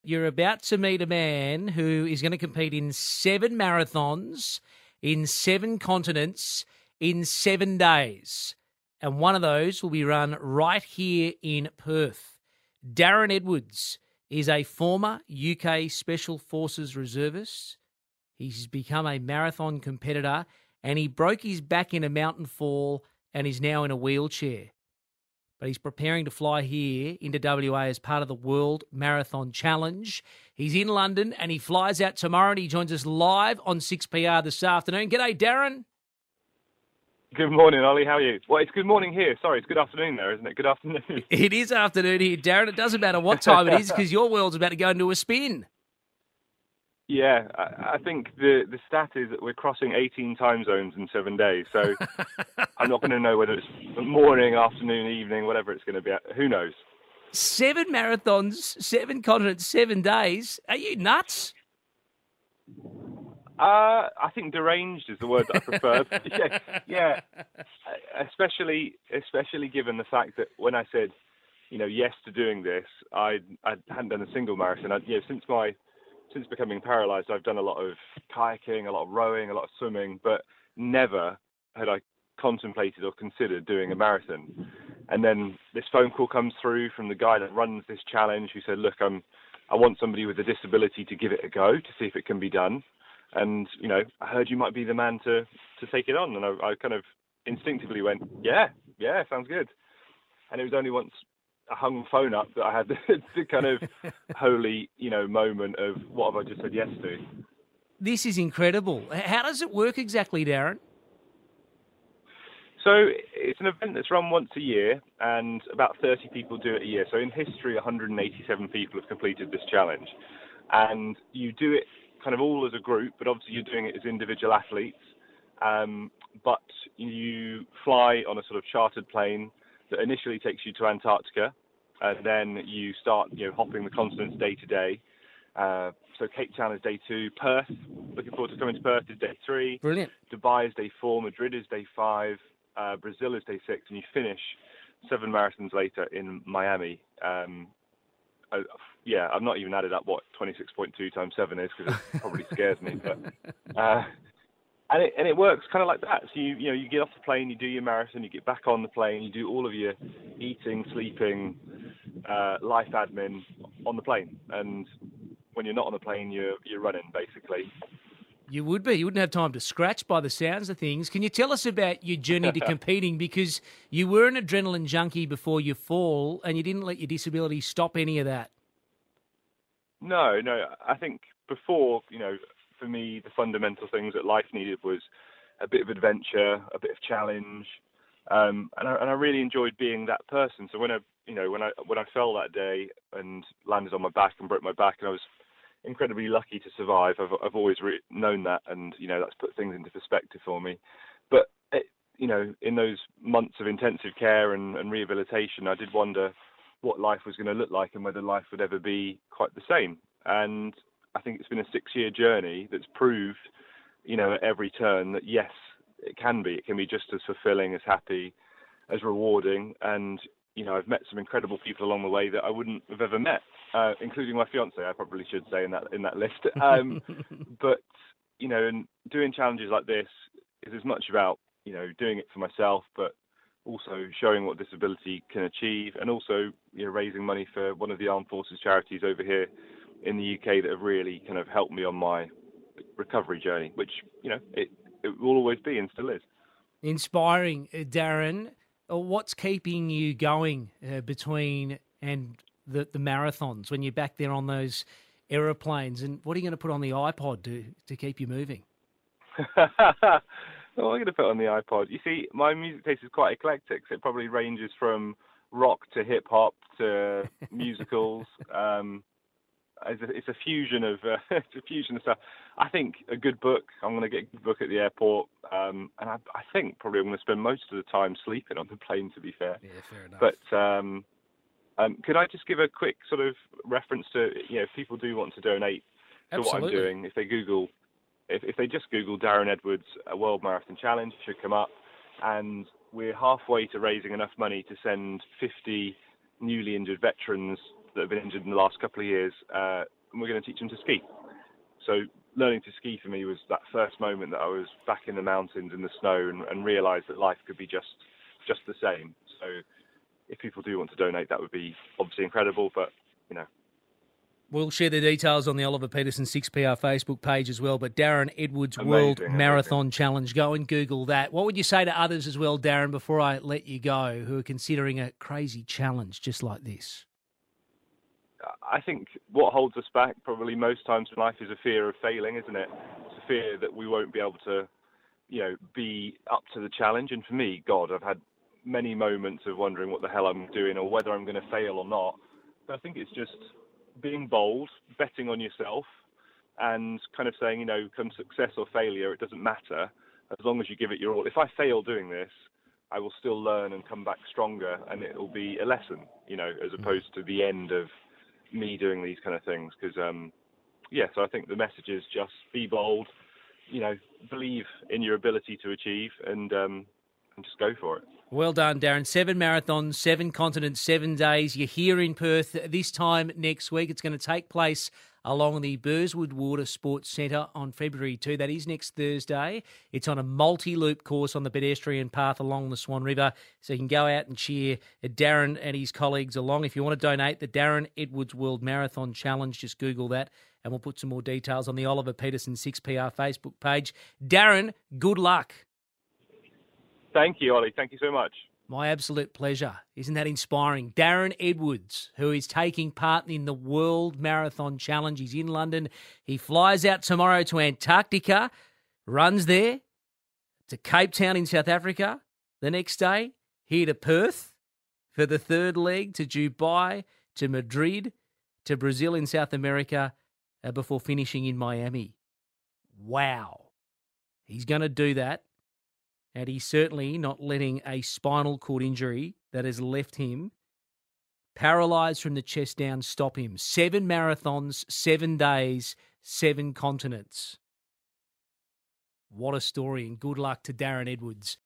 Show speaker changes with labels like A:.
A: You're about to meet a man who is going to compete in 7 marathons, in 7 continents, in 7 days. And one of those will be run right here in Perth. Darren Edwards is a former UK Special Forces reservist. He's become a marathon competitor and he broke his back in a mountain fall and is now in a wheelchair. But he's preparing to fly here into WA as part of the World Marathon Challenge. He's in London and he flies out tomorrow and he joins us live on 6PR this afternoon. G'day, Darren.
B: Good morning, Ollie. How are you? Well, it's good morning here. Sorry, it's good afternoon there, isn't it? Good afternoon.
A: It is afternoon here, Darren. It doesn't matter what time it is because your world's about to go into a spin.
B: Yeah, I think the stat is that we're crossing 18 time zones in 7 days. So I'm not going to know whether it's morning, afternoon, evening, whatever it's going to be. Who knows?
A: 7 marathons, 7 continents, 7 days. Are you nuts?
B: I think deranged is the word that I prefer. yeah. Especially given the fact that when I said, yes to doing this, I hadn't done a single marathon. Since becoming paralysed, I've done a lot of kayaking, a lot of rowing, a lot of swimming, but never had I contemplated or considered doing a marathon. And then this phone call comes through from the guy that runs this challenge who said, look, I want somebody with a disability to give it a go to see if it can be done. And, I heard you might be the man to take it on. And I kind of instinctively went, yeah, sounds good. And it was only once I hung the phone up that I had the kind of holy, moment of what have I just said yes to.
A: This is incredible. How does it work exactly, Darren?
B: So it's an event that's run once a year and about 30 people do it a year. So in history, 187 people have completed this challenge. And you do it kind of all as a group, but obviously you're doing it as individual athletes. But you fly on a sort of chartered plane that initially takes you to Antarctica, and then you start, hopping the continents day to day. So Cape Town is day 2, Perth, looking forward to coming to Perth, is day 3.
A: Brilliant.
B: Dubai is day 4, Madrid is day 5, Brazil is day 6, and you finish 7 marathons later in Miami. I've not even added up what 26.2 times 7 is because it probably scares me. But and it works kind of like that. So you get off the plane, you do your marathon, you get back on the plane, you do all of your eating, sleeping, life admin on the plane. And when you're not on the plane, you're running basically.
A: You would be. You wouldn't have time to scratch by the sounds of things. Can you tell us about your journey to competing? Because you were an adrenaline junkie before your fall and you didn't let your disability stop any of that. No.
B: I think before, for me, the fundamental things that life needed was a bit of adventure, a bit of challenge. And I really enjoyed being that person. So when I fell that day and landed on my back and broke my back, and I was incredibly lucky to survive. I've always known that, and that's put things into perspective for me. But in those months of intensive care and rehabilitation, I did wonder what life was going to look like and whether life would ever be quite the same. And I think it's been a 6-year journey that's proved, at every turn that yes, it can be. It can be just as fulfilling, as happy, as rewarding, and I've met some incredible people along the way that I wouldn't have ever met, including my fiance. I probably should say in that list. But and doing challenges like this is as much about doing it for myself, but also showing what disability can achieve, and also raising money for one of the armed forces charities over here in the UK that have really kind of helped me on my recovery journey, which it will always be and still is.
A: Inspiring, Darren. What's keeping you going between and the marathons when you're back there on those aeroplanes? And what are you going to put on the iPod to keep you moving?
B: What am I going to put on the iPod? You see, my music taste is quite eclectic. So it probably ranges from rock to hip hop to musicals. It's a fusion of stuff. I think a good book. I'm going to get a good book at the airport, and I think probably I'm going to spend most of the time sleeping on the plane. To be fair,
A: yeah, fair enough.
B: But could I just give a quick sort of reference to if people do want to donate to
A: Absolutely.
B: what I'm doing, if they just Google Darren Edwards World Marathon Challenge, it should come up, and we're halfway to raising enough money to send 50 newly injured veterans that have been injured in the last couple of years, and we're going to teach them to ski. So learning to ski for me was that first moment that I was back in the mountains in the snow and realised that life could be just the same. So if people do want to donate, that would be obviously incredible, but, you know.
A: We'll share the details on the Oliver Peterson 6PR Facebook page as well. But Darren Edwards World Marathon Challenge, go and Google that. What would you say to others as well, Darren, before I let you go, who are considering a crazy challenge just like this?
B: I think what holds us back probably most times in life is a fear of failing, isn't it? It's a fear that we won't be able to, be up to the challenge. And for me, God, I've had many moments of wondering what the hell I'm doing or whether I'm going to fail or not. But I think it's just being bold, betting on yourself, and kind of saying, come success or failure, it doesn't matter as long as you give it your all. If I fail doing this, I will still learn and come back stronger, and it will be a lesson, as opposed to the end of me doing these kind of things. Because, so I think the message is just be bold, believe in your ability to achieve, and just go for it.
A: Well done, Darren. 7 marathons, 7 continents, 7 days. You're here in Perth this time next week. It's going to take place along the Burswood Water Sports Centre on February 2. That is next Thursday. It's on a multi-loop course on the pedestrian path along the Swan River. So you can go out and cheer Darren and his colleagues along. If you want to donate, the Darren Edwards World Marathon Challenge, just Google that and we'll put some more details on the Oliver Peterson 6PR Facebook page. Darren, good luck.
B: Thank you, Ollie. Thank you so much.
A: My absolute pleasure. Isn't that inspiring? Darren Edwards, who is taking part in the World Marathon Challenge. He's in London. He flies out tomorrow to Antarctica, runs there, to Cape Town in South Africa. The next day, here to Perth for the third leg, to Dubai, to Madrid, to Brazil in South America, before finishing in Miami. Wow. He's going to do that. And he's certainly not letting a spinal cord injury that has left him paralysed from the chest down stop him. 7 marathons, 7 days, 7 continents. What a story, and good luck to Darren Edwards.